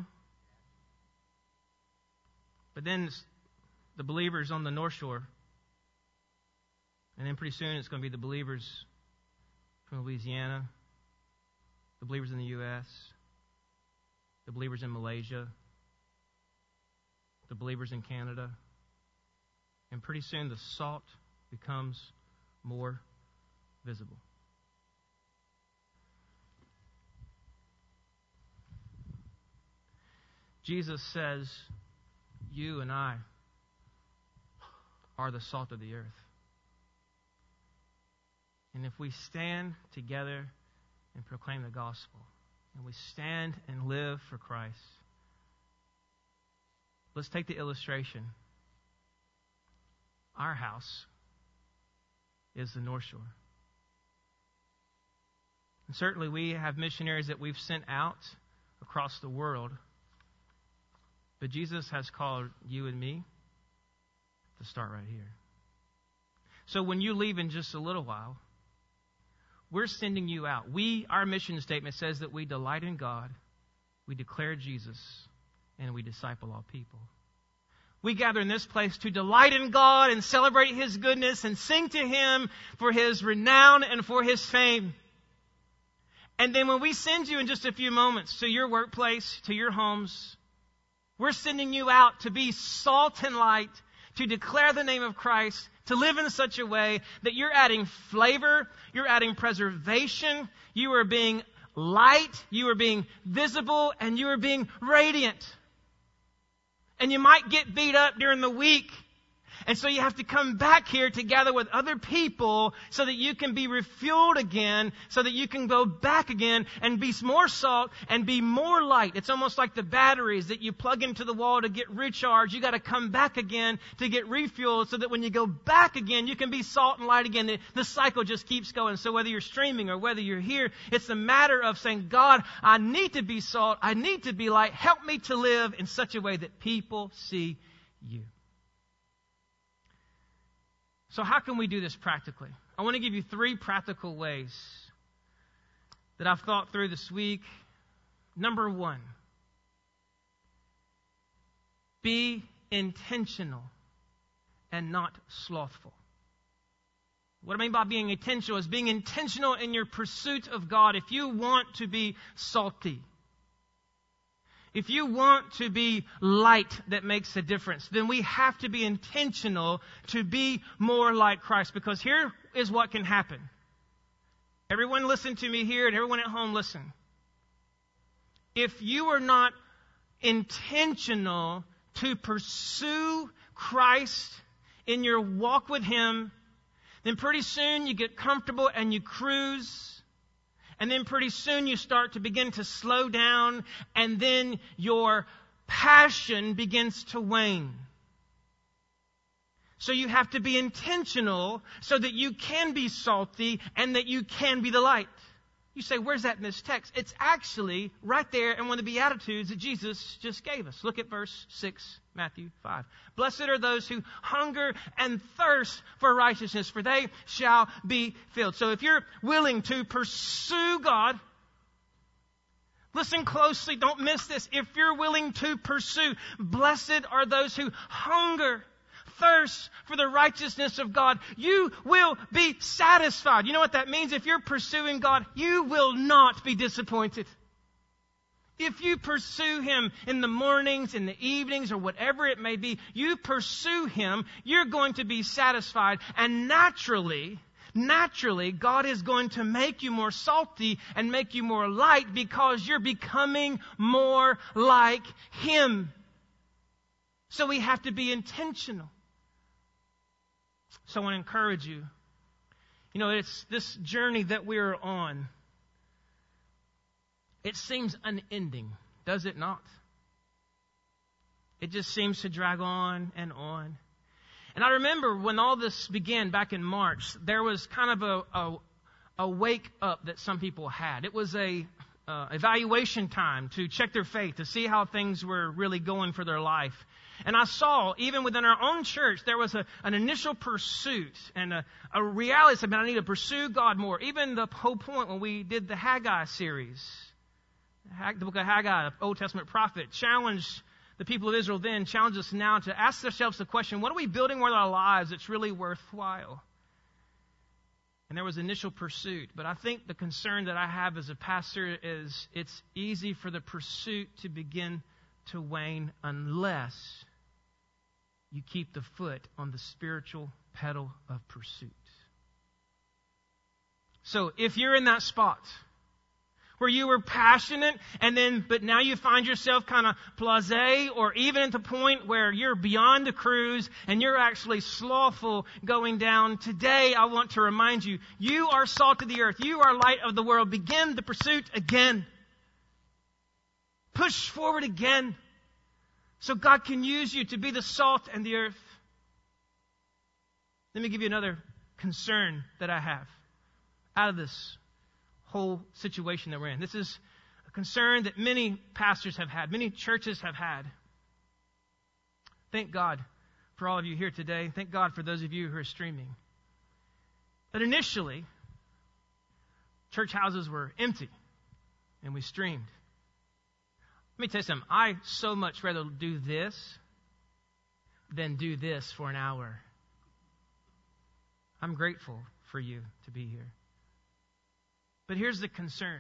But then the believers on the North Shore. And then pretty soon it's going to be the believers from Louisiana, the believers in the U S, the believers in Malaysia, the believers in Canada. And pretty soon the salt becomes more visible. Jesus says, you and I are the salt of the earth. And if we stand together and proclaim the gospel, and we stand and live for Christ, let's take the illustration. Our house is the North Shore. And certainly we have missionaries that we've sent out across the world. But Jesus has called you and me to start right here. So when you leave in just a little while, we're sending you out. We, our mission statement says that we delight in God, we declare Jesus, and we disciple all people. We gather in this place to delight in God and celebrate His goodness and sing to Him for His renown and for His fame. And then when we send you in just a few moments to your workplace, to your homes, we're sending you out to be salt and light, to declare the name of Christ, to live in such a way that you're adding flavor, you're adding preservation, you are being light, you are being visible, and you are being radiant. And you might get beat up during the week. And so you have to come back here together with other people so that you can be refueled again, so that you can go back again and be more salt and be more light. It's almost like the batteries that you plug into the wall to get recharged. You got to come back again to get refueled so that when you go back again, you can be salt and light again. The, the cycle just keeps going. So whether you're streaming or whether you're here, it's a matter of saying, God, I need to be salt. I need to be light. Help me to live in such a way that people see you. So how can we do this practically? I want to give you three practical ways that I've thought through this week. Number one, be intentional and not slothful. What I mean by being intentional is being intentional in your pursuit of God. If you want to be salty, if you want to be light that makes a difference, then we have to be intentional to be more like Christ. Because here is what can happen. Everyone listen to me here and everyone at home listen. If you are not intentional to pursue Christ in your walk with Him, then pretty soon you get comfortable and you cruise. And then pretty soon you start to begin to slow down, and then your passion begins to wane. So you have to be intentional so that you can be salty and that you can be the light. You say, where's that in this text? It's actually right there in one of the Beatitudes that Jesus just gave us. Look at verse six, Matthew five. Blessed are those who hunger and thirst for righteousness, for they shall be filled. So if you're willing to pursue God, listen closely, don't miss this. If you're willing to pursue, blessed are those who hunger, thirst for the righteousness of God. You will be satisfied. You know what that means? If you're pursuing God, you will not be disappointed. If you pursue Him in the mornings, in the evenings, or whatever it may be, you pursue Him, you're going to be satisfied. And naturally, naturally, God is going to make you more salty and make you more light because you're becoming more like Him. So we have to be intentional. So I want to encourage you. You know, it's this journey that we're on. It seems unending, does it not? It just seems to drag on and on. And I remember when all this began back in March, there was kind of a, a, a wake up that some people had. It was a uh, evaluation time to check their faith, to see how things were really going for their life. And I saw, even within our own church, there was a, an initial pursuit and a, a reality that I need to pursue God more. Even the whole point when we did the Haggai series, the book of Haggai, the Old Testament prophet, challenged the people of Israel then, challenged us now to ask ourselves the question, what are we building with our lives that's really worthwhile? And there was initial pursuit. But I think the concern that I have as a pastor is it's easy for the pursuit to begin to wane unless you keep the foot on the spiritual pedal of pursuit. So if you're in that spot where you were passionate and then, but now you find yourself kind of blasé, or even at the point where you're beyond the cruise and you're actually slothful going down. Today, I want to remind you, you are salt of the earth. You are light of the world. Begin the pursuit again. Push forward again so God can use you to be the salt and the earth. Let me give you another concern that I have out of this whole situation that we're in. This is a concern that many pastors have had, many churches have had. Thank God for all of you here today. Thank God for those of you who are streaming. But initially, church houses were empty and we streamed. Let me tell you something. I so much rather do this than do this for an hour. I'm grateful for you to be here. But here's the concern.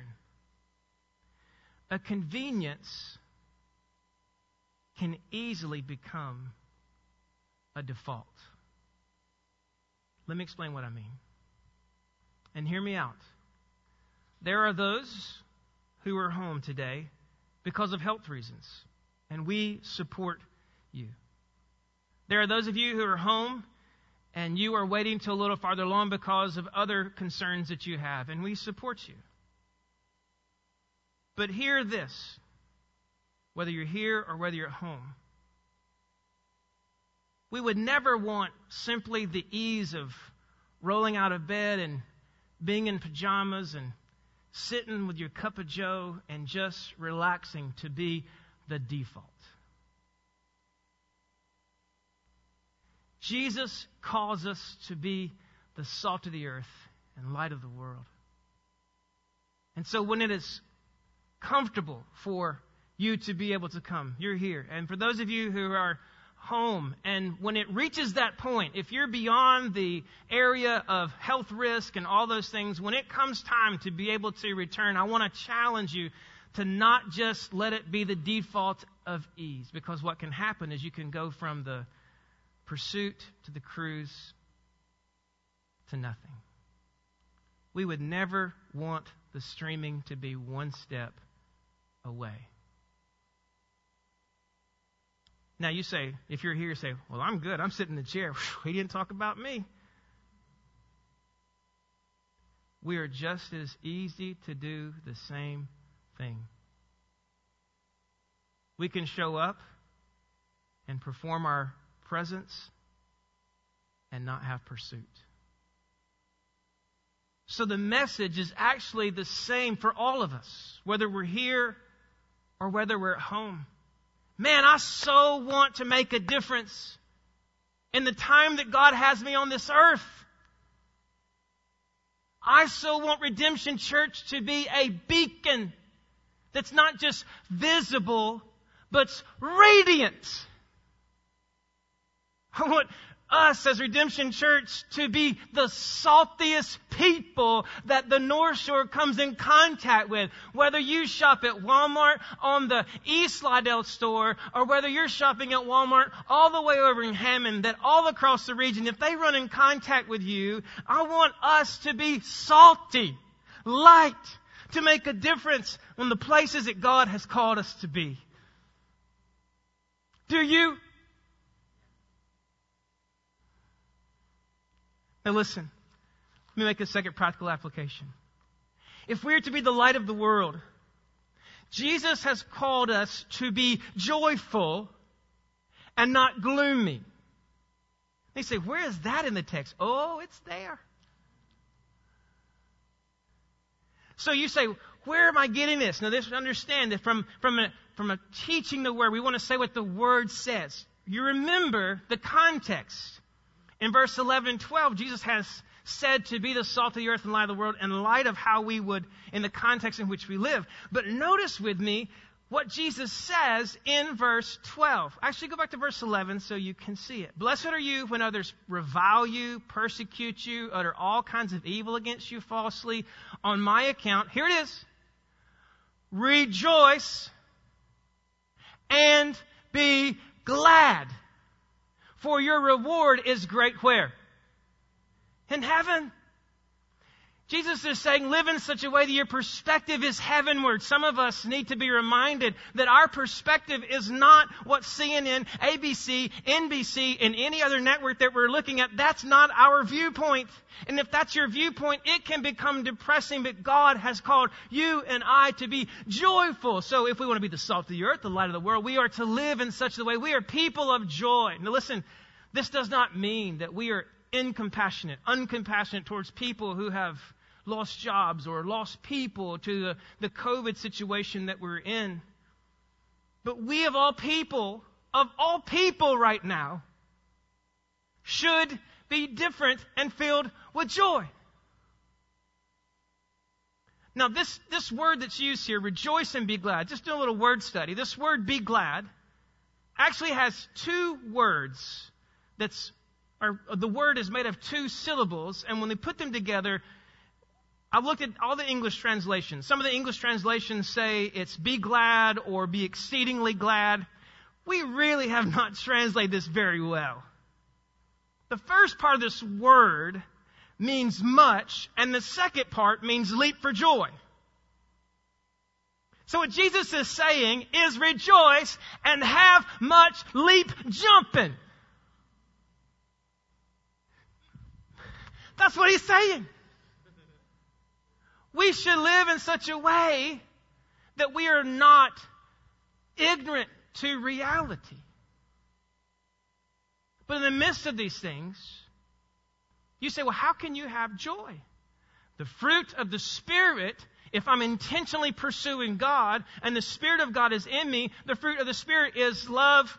A convenience can easily become a default. Let me explain what I mean. And hear me out. There are those who are home today because of health reasons, and we support you. There are those of you who are home and you are waiting till a little farther along because of other concerns that you have, and we support you. But hear this, whether you're here or whether you're at home. We would never want simply the ease of rolling out of bed and being in pajamas and sitting with your cup of joe and just relaxing to be the default. Jesus calls us to be the salt of the earth and light of the world. And so when it is comfortable for you to be able to come, you're here. And for those of you who are home, and when it reaches that point, if you're beyond the area of health risk and all those things, when it comes time to be able to return, I want to challenge you to not just let it be the default of ease. Because what can happen is you can go from the pursuit to the cruise to nothing. We would never want the streaming to be one step away. Now you say, if you're here, say, well, I'm good. I'm sitting in the chair. He didn't talk about me. We are just as easy to do the same thing. We can show up and perform our presence and not have pursuit. So the message is actually the same for all of us, whether we're here or whether we're at home. Man, I so want to make a difference in the time that God has me on this earth. I so want Redemption Church to be a beacon that's not just visible, but radiant. I want us as Redemption Church to be the saltiest people that the North Shore comes in contact with. Whether you shop at Walmart on the East Slidell store, or whether you're shopping at Walmart all the way over in Hammond, that all across the region, if they run in contact with you, I want us to be salty, light, to make a difference in the places that God has called us to be. Do you? Now listen, let me make a second practical application. If we're to be the light of the world, Jesus has called us to be joyful and not gloomy. They say, where is that in the text? Oh, it's there. So you say, where am I getting this? Now, this understand that from, from, a, from a teaching the Word, we want to say what the Word says. You remember the context. In verse eleven and twelve, Jesus has said to be the salt of the earth and light of the world in light of how we would, in the context in which we live. But notice with me what Jesus says in verse twelve. Actually, go back to verse eleven so you can see it. Blessed are you when others revile you, persecute you, utter all kinds of evil against you falsely on my account. Here it is. Rejoice and be glad. For your reward is great where? In heaven. Jesus is saying, live in such a way that your perspective is heavenward. Some of us need to be reminded that our perspective is not what C N N, A B C, N B C, and any other network that we're looking at. That's not our viewpoint. And if that's your viewpoint, it can become depressing. But God has called you and I to be joyful. So if we want to be the salt of the earth, the light of the world, we are to live in such a way. We are people of joy. Now listen, this does not mean that we are incompassionate, uncompassionate towards people who have lost jobs or lost people to the, the COVID situation that we're in. But we of all people, of all people right now, should be different and filled with joy. Now this, this word that's used here, rejoice and be glad, just do a little word study. This word be glad actually has two words that's, or the word is made of two syllables, and when they put them together, I've looked at all the English translations. Some of the English translations say it's be glad or be exceedingly glad. We really have not translated this very well. The first part of this word means much, and the second part means leap for joy. So what Jesus is saying is rejoice and have much leap jumping. That's what he's saying. We should live in such a way that we are not ignorant to reality. But in the midst of these things, you say, well, how can you have joy? The fruit of the Spirit, if I'm intentionally pursuing God and the Spirit of God is in me, the fruit of the Spirit is love,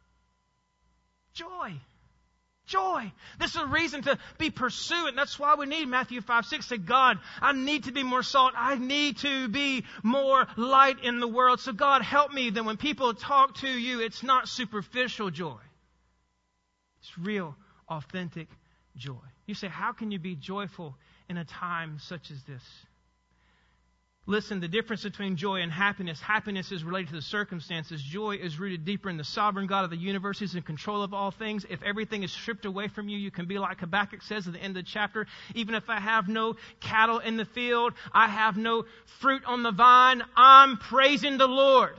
joy. Joy. This is a reason to be pursuing. That's why we need Matthew five six. Say, God, I need to be more salt. I need to be more light in the world. So God, help me that when people talk to you, it's not superficial joy. It's real, authentic joy. You say, how can you be joyful in a time such as this? Listen, the difference between joy and happiness. Happiness is related to the circumstances. Joy is rooted deeper in the sovereign God of the universe. He's in control of all things. If everything is stripped away from you, you can be like Habakkuk says at the end of the chapter. Even if I have no cattle in the field, I have no fruit on the vine, I'm praising the Lord.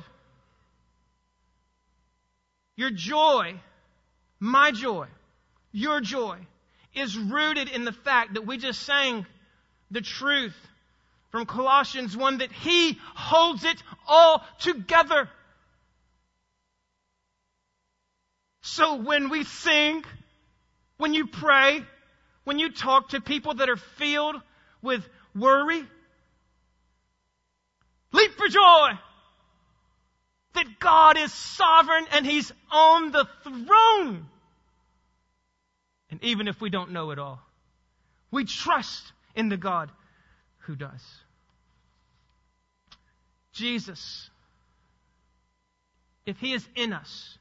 Your joy, my joy, your joy is rooted in the fact that we just sang the truth from Colossians one, that He holds it all together. So when we sing, when you pray, when you talk to people that are filled with worry, leap for joy that God is sovereign and He's on the throne. And even if we don't know it all, we trust in the God who does. Jesus, if He is in us,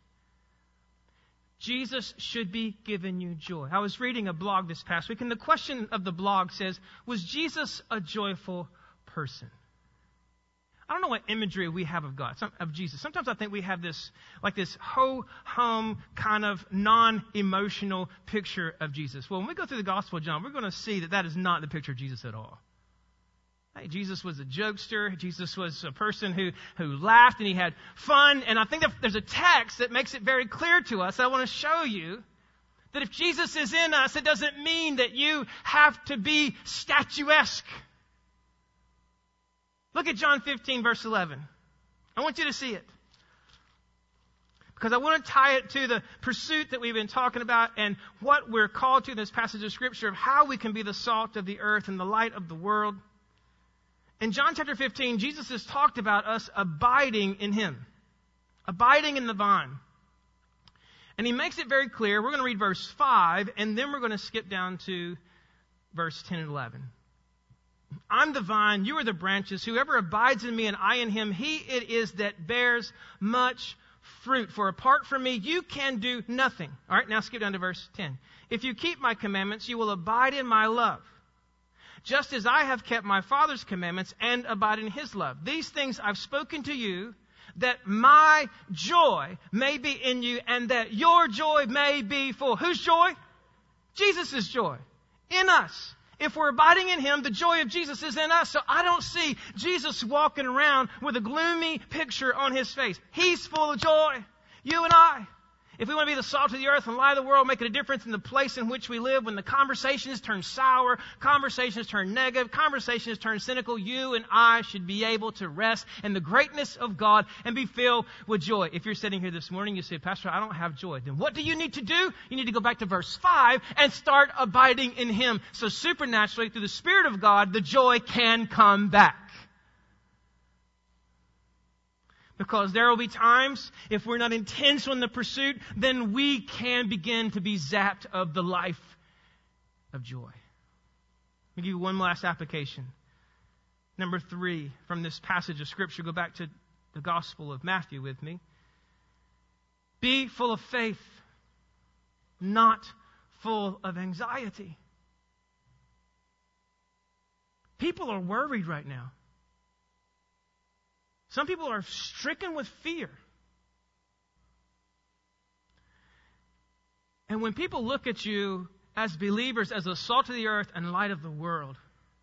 Jesus should be giving you joy. I was reading a blog this past week, and the question of the blog says, was Jesus a joyful person? I don't know what imagery we have of God, of Jesus. Sometimes I think we have this, like this ho-hum kind of non-emotional picture of Jesus. Well, when we go through the Gospel of John, we're going to see that that is not the picture of Jesus at all. Hey, Jesus was a jokester. Jesus was a person who, who laughed and he had fun. And I think that there's a text that makes it very clear to us. I want to show you that if Jesus is in us, it doesn't mean that you have to be statuesque. Look at John fifteen, verse eleven. I want you to see it, because I want to tie it to the pursuit that we've been talking about and what we're called to in this passage of Scripture of how we can be the salt of the earth and the light of the world. In John chapter fifteen, Jesus has talked about us abiding in Him, abiding in the vine. And He makes it very clear. We're going to read verse five, and then we're going to skip down to verse ten and eleven. I'm the vine, you are the branches. Whoever abides in me and I in him, he it is that bears much fruit. For apart from me, you can do nothing. All right, now skip down to verse ten. If you keep my commandments, you will abide in my love, just as I have kept my Father's commandments and abide in His love. These things I've spoken to you, that my joy may be in you and that your joy may be full. Whose joy? Jesus' joy. In us. If we're abiding in Him, the joy of Jesus is in us. So I don't see Jesus walking around with a gloomy picture on His face. He's full of joy. You and I. If we want to be the salt of the earth and light of the world, making a difference in the place in which we live, when the conversations turn sour, conversations turn negative, conversations turn cynical, you and I should be able to rest in the greatness of God and be filled with joy. If you're sitting here this morning, you say, Pastor, I don't have joy. Then what do you need to do? You need to go back to verse five and start abiding in Him. So supernaturally, through the Spirit of God, the joy can come back. Because there will be times, if we're not intentional in the pursuit, then we can begin to be zapped of the life of joy. Let me give you one last application. Number three, from this passage of Scripture, go back to the Gospel of Matthew with me. Be full of faith, not full of anxiety. People are worried right now. Some people are stricken with fear. And when people look at you as believers, as the salt of the earth and light of the world,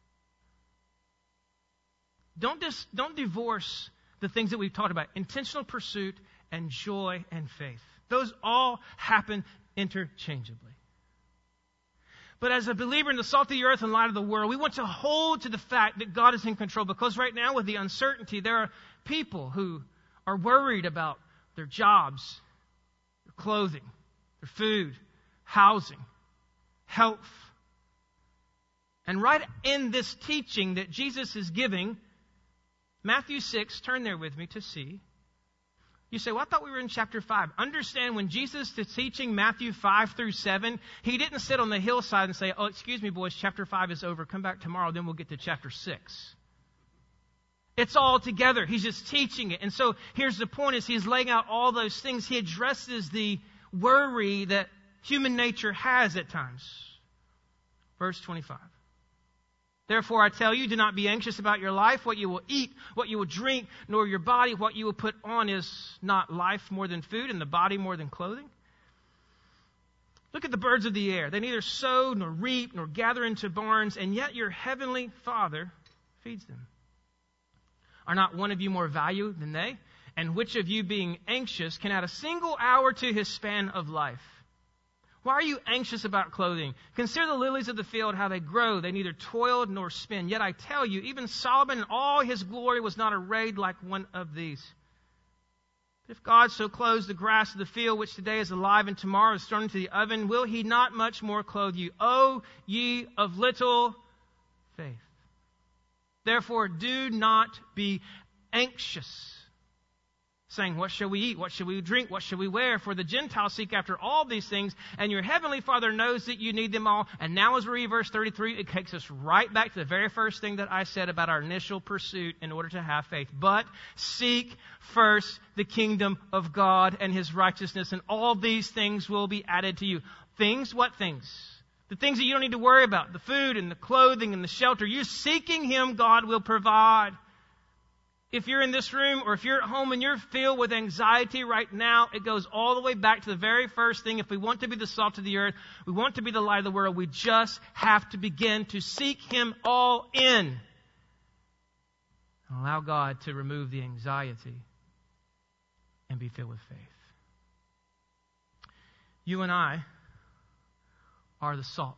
don't dis, don't divorce the things that we've talked about. Intentional pursuit and joy and faith. Those all happen interchangeably. But as a believer in the salt of the earth and light of the world, we want to hold to the fact that God is in control. Because right now with the uncertainty, there are people who are worried about their jobs, their clothing, their food, housing, health. And right in this teaching that Jesus is giving, Matthew six, turn there with me to see. You say, well, I thought we were in chapter five. Understand, when Jesus is teaching Matthew five through seven, He didn't sit on the hillside and say, oh, excuse me, boys, chapter five is over. Come back tomorrow, then we'll get to chapter six. It's all together. He's just teaching it. And so here's the point, is He's laying out all those things. He addresses the worry that human nature has at times. Verse twenty-five. Therefore, I tell you, do not be anxious about your life, what you will eat, what you will drink, nor your body, what you will put on. Is not life more than food, and the body more than clothing? Look at the birds of the air. They neither sow, nor reap, nor gather into barns, and yet your heavenly Father feeds them. Are not one of you more valuable than they? And which of you, being anxious, can add a single hour to his span of life? Why are you anxious about clothing? Consider the lilies of the field, how they grow. They neither toil nor spin. Yet I tell you, even Solomon in all his glory was not arrayed like one of these. But if God so clothes the grass of the field, which today is alive and tomorrow is thrown into the oven, will He not much more clothe you, O ye of little faith? Therefore, do not be anxious, saying, what shall we eat? What shall we drink? What shall we wear? For the Gentiles seek after all these things, and your heavenly Father knows that you need them all. And now as we read verse thirty-three, it takes us right back to the very first thing that I said about our initial pursuit in order to have faith. But seek first the kingdom of God and His righteousness, and all these things will be added to you. Things? What things? The things that you don't need to worry about. The food and the clothing and the shelter. You seeking Him, God will provide. If you're in this room or if you're at home and you're filled with anxiety right now, it goes all the way back to the very first thing. If we want to be the salt of the earth, we want to be the light of the world, we just have to begin to seek Him all in. And allow God to remove the anxiety and be filled with faith. You and I are the salt.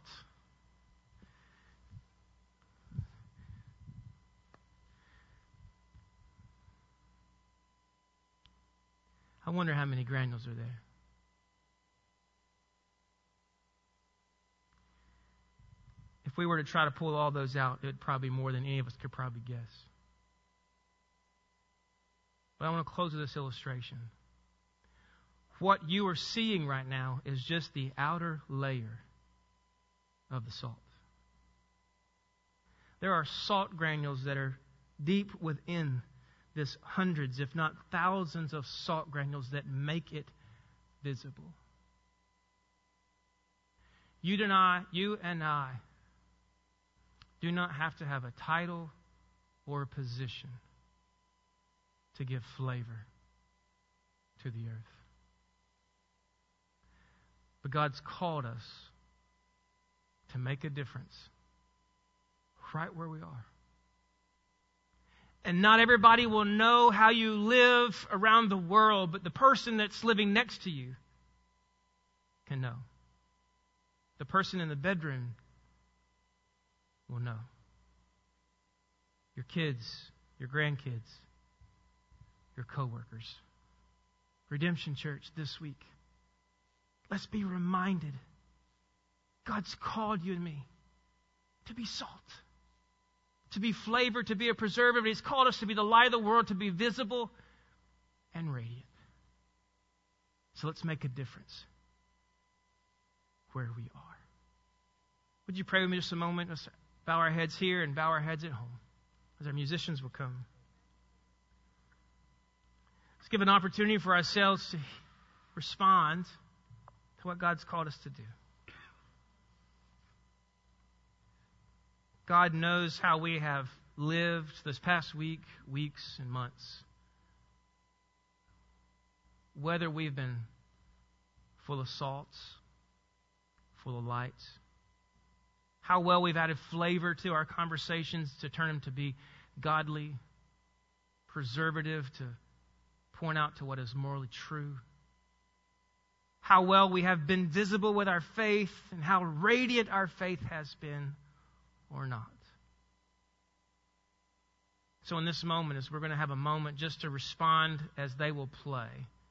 I wonder how many granules are there. If we were to try to pull all those out, it would probably be more than any of us could probably guess. But I want to close with this illustration. What you are seeing right now is just the outer layer of the salt. There are salt granules that are deep within this hundreds, if not thousands of salt granules that make it visible. You do not, you and I do not have to have a title or a position to give flavor to the earth. But God's called us to make a difference right where we are. And not everybody will know how you live around the world, but the person that's living next to you can know. The person in the bedroom will know. Your kids, your grandkids, your coworkers. Redemption Church, this week, let's be reminded God's called you and me to be salt, to be flavor, to be a preservative. He's called us to be the light of the world, to be visible and radiant. So let's make a difference where we are. Would you pray with me just a moment? Let's bow our heads here and bow our heads at home as our musicians will come. Let's give an opportunity for ourselves to respond to what God's called us to do. God knows how we have lived this past week, weeks, and months. Whether we've been full of salts, full of lights, how well we've added flavor to our conversations to turn them to be godly, preservative, to point out to what is morally true. How well we have been visible with our faith and how radiant our faith has been or not. So in this moment, as we're going to have a moment just to respond as they will play,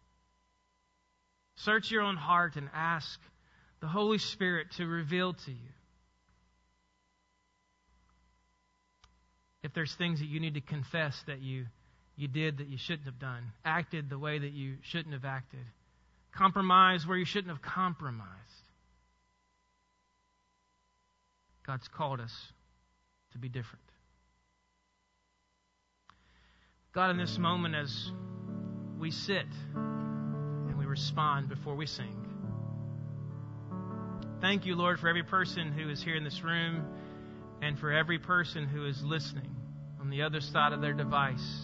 search your own heart and ask the Holy Spirit to reveal to you if there's things that you need to confess that you, you did that you shouldn't have done, acted the way that you shouldn't have acted, compromised where you shouldn't have compromised. God's called us to be different. God, in this moment as we sit and we respond before we sing, thank you, Lord, for every person who is here in this room and for every person who is listening on the other side of their device.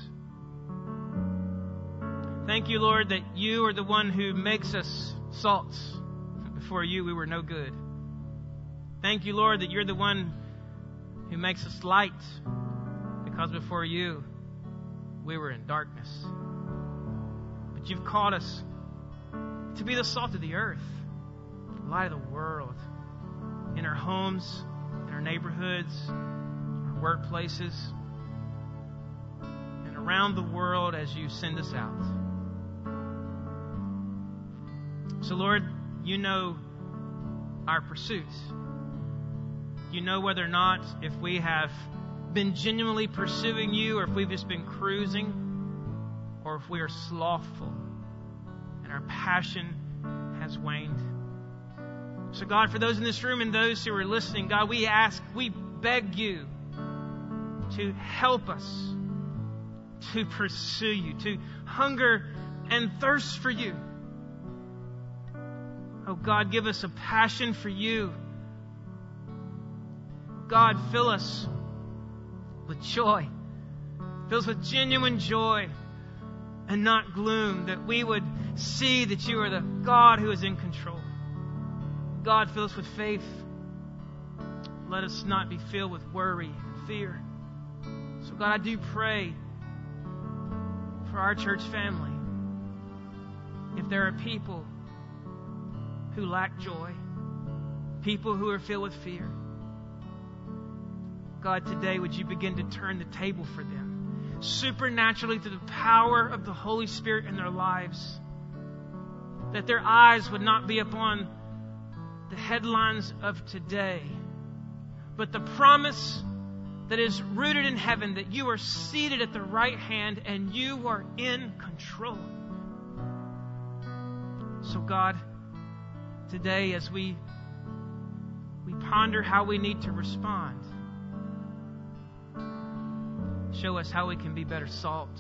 Thank you, Lord, that you are the one who makes us salts. Before you, we were no good. Thank you, Lord, that you're the one who makes us light, because before you, we were in darkness. But you've called us to be the salt of the earth, the light of the world, in our homes, in our neighborhoods, our workplaces, and around the world as you send us out. So, Lord, you know our pursuits. You know whether or not if we have been genuinely pursuing you or if we've just been cruising or if we are slothful and our passion has waned. So God, for those in this room and those who are listening, God, we ask, we beg you to help us to pursue you, to hunger and thirst for you. Oh God, give us a passion for you. God, fill us with joy. Fill us with genuine joy and not gloom, that we would see that you are the God who is in control. God, fill us with faith. Let us not be filled with worry and fear. So God, I do pray for our church family. If there are people who lack joy, people who are filled with fear, God, today would you begin to turn the table for them, supernaturally through the power of the Holy Spirit in their lives, that their eyes would not be upon the headlines of today, but the promise that is rooted in heaven, that you are seated at the right hand and you are in control. So God, today as we we ponder how we need to respond, show us how we can be better salts.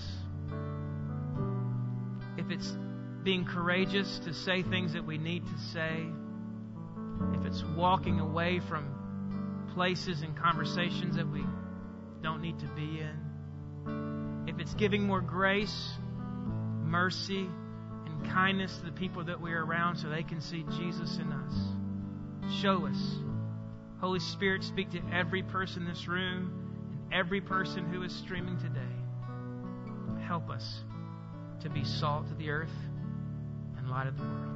If it's being courageous to say things that we need to say, if it's walking away from places and conversations that we don't need to be in, if it's giving more grace, mercy, and kindness to the people that we're around so they can see Jesus in us, show us Holy Spirit, speak to every person in this room and every person who is streaming today. Help us to be salt of the earth and light of the world.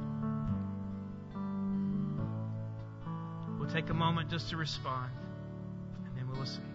We'll take a moment just to respond, and then we will sing.